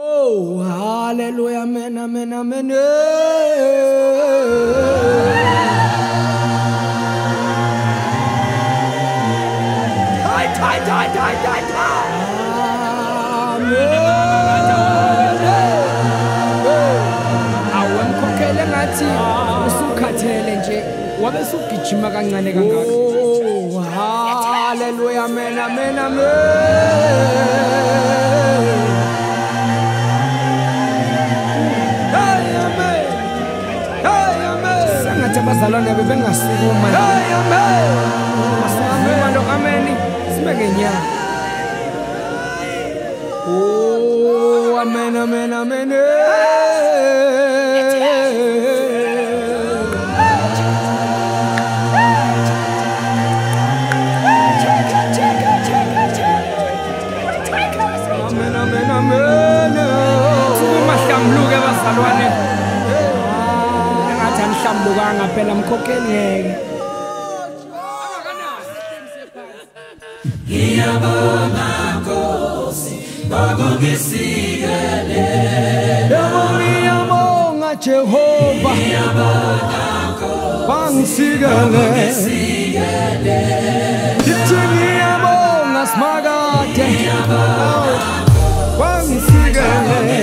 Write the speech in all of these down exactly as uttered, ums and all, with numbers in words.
Oh, hallelujah, amen, amen, amen. Die, die, die, die, die, die. Amen. Awemkhokhele ngathi usukhathele nje wabe sugijima kancane kangaka. Oh, hallelujah, amen, amen, amen. Abazalwane bebengasikuma hey amen asingama lo amen sibeke nya oh amen amen amen amen amen amen kumahlamluke abazalwane mhlambukanga phela mkhokheli ngeke ngiyabonga Nkosi ngokungisikelele ngiyabonga Jehova ngiyabonga Nkosi wangisikelele ngithi ngiyabonga Simakade wangisikelele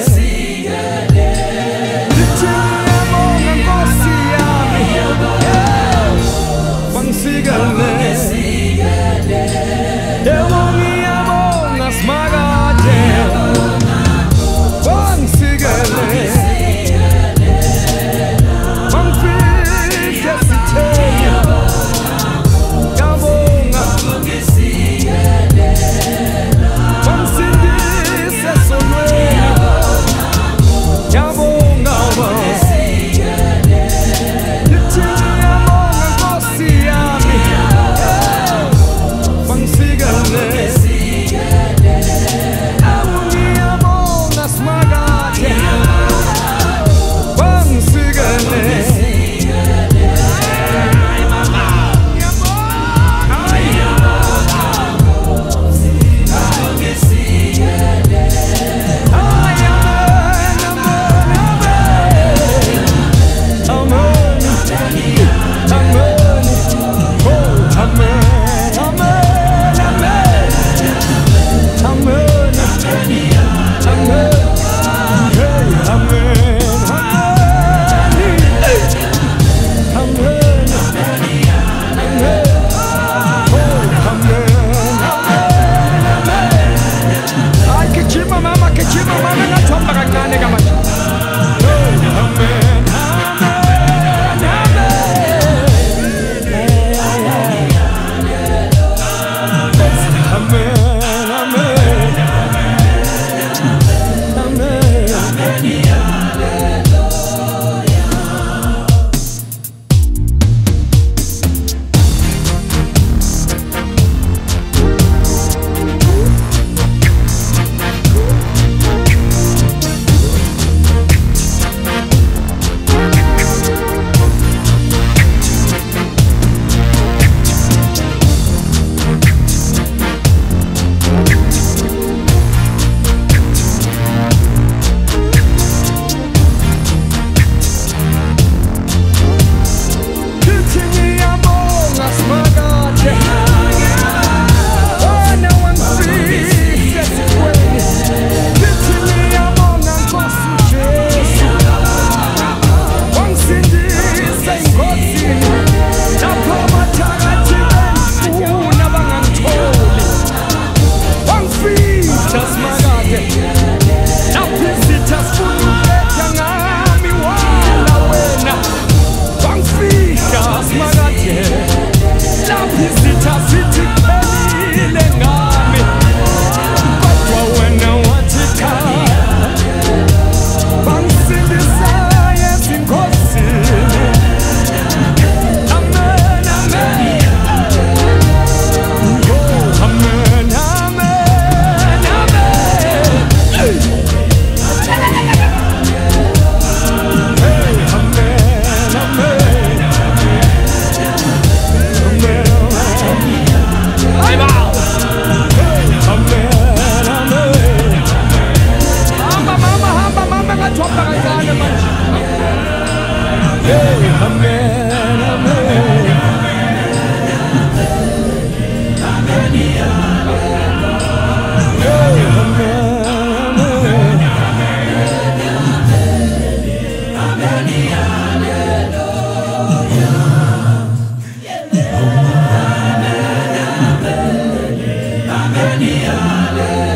Amen.